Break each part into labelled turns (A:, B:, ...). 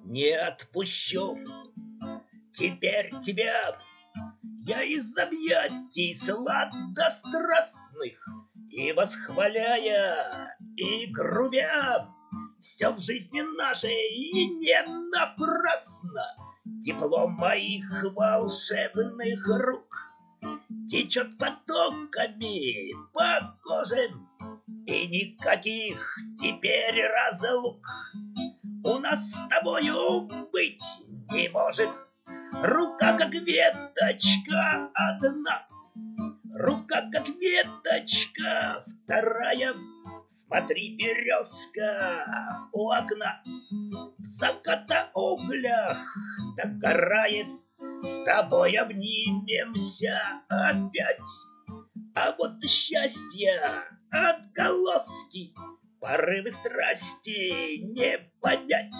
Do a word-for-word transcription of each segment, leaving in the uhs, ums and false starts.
A: Не отпущу теперь тебя я из объятий сладострастных, и восхваляя, и грубя, все в жизни нашей и не напрасно. Тепло моих волшебных рук течет потоками по коже, и никаких теперь разлук у нас с тобою быть не может. Рука как веточка одна, рука как веточка вторая. Смотри, березка у окна в закатоуглях догорает. С тобой обнимемся опять. А вот счастье, отголоски, порывы страсти не понять.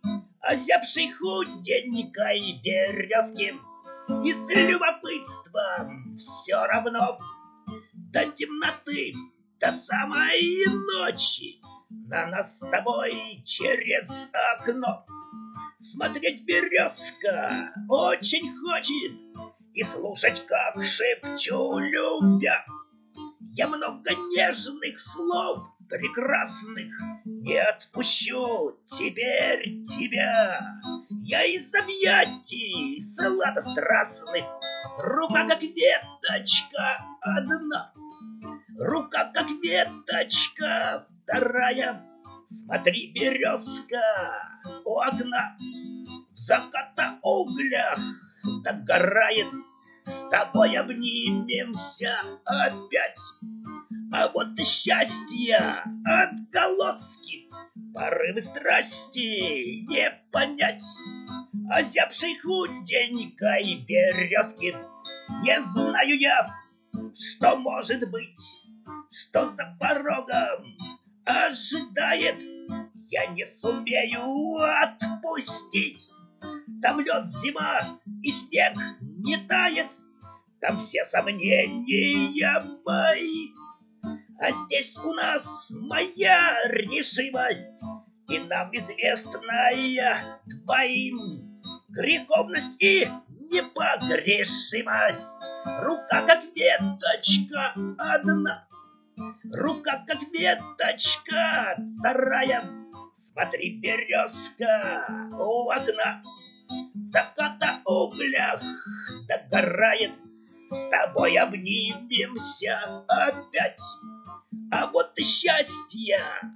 A: Озябшей худенькой березки и с любопытством все равно до темноты, до самой ночи на нас с тобой через окно смотреть березка очень хочет и слушать, как шепчу, любя. Я много нежных слов прекрасных не отпущу теперь тебя. Я из объятий сладострастных, рука как веточка одна, рука как веточка вторая. Смотри, березка у окна в закатоуглях догорает. С тобой обнимемся опять. А вот и счастье, отголоски, порывы страсти не понять. Озябшей худенькой березки не знаю я, что может быть, что за порогом ожидает. Я не сумею отпустить. Там лед, зима и снег не тает. Там все сомнения мои. А здесь у нас моя решимость, и нам известная двоим греховность и непогрешимость. Рука как веточка одна, рука как веточка вторая. Смотри, березка у окна в закатоуглях догорает. С тобой обнимемся опять. А вот и счастье,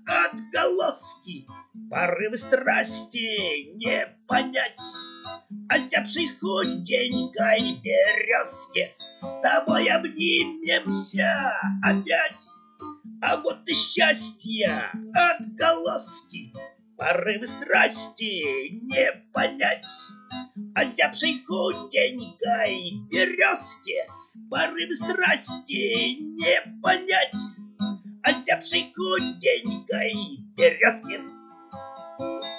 A: отголоски, порывы страсти не понять. Озябшей худенькой березке с тобой обнимемся опять. А вот и счастье, отголоски, порывы страсти не понять. Озябшей худенькой березке порывы страсти не понять. Озябшей худенькой березке